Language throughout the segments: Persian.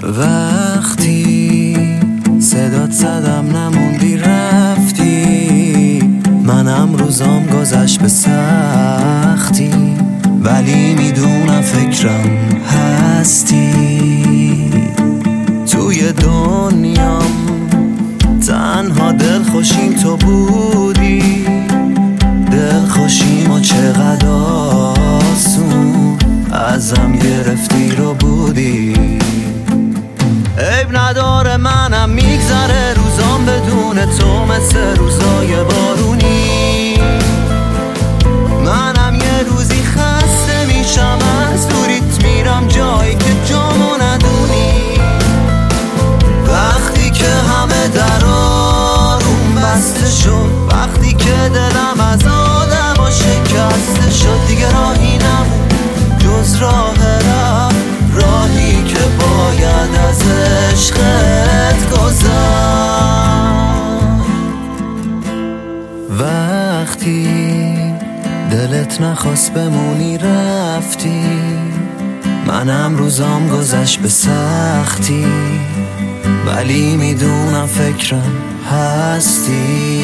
وقتی صدات زدم نموندی رفتی، منم روزام گذشت به سختی، ولی میدونم فکرم هستی. توی دنیام تنها دلخوشیم تو بودی، دلخوشیم و چقدر آسون ازم گرفتی رو بودی. عیب نداره منم میگذره روزام بدون تو مثل روزای بارونی. منم یه روزی خسته میشم از دوریت میرم جایی که جامو ندونی. وقتی که همه درارون بسته شد، وقتی که دلم از آدم شکسته شد، دیگه راهی نمون جز راه رفت، راهی که باید از عشقت گذشت. وقتی دلت نخواست بمونی رفتی، منم روزام گذشت به سختی، ولی میدونم فکرم هستی.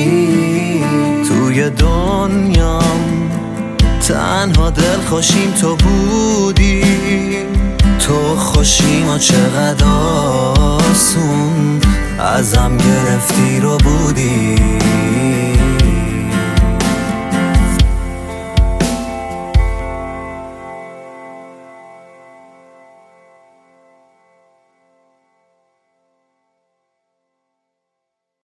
توی دنیام تنها دلخوشیم تو بودی، تو خوشیم و چقدر آسون ازم گرفتی رو بودی.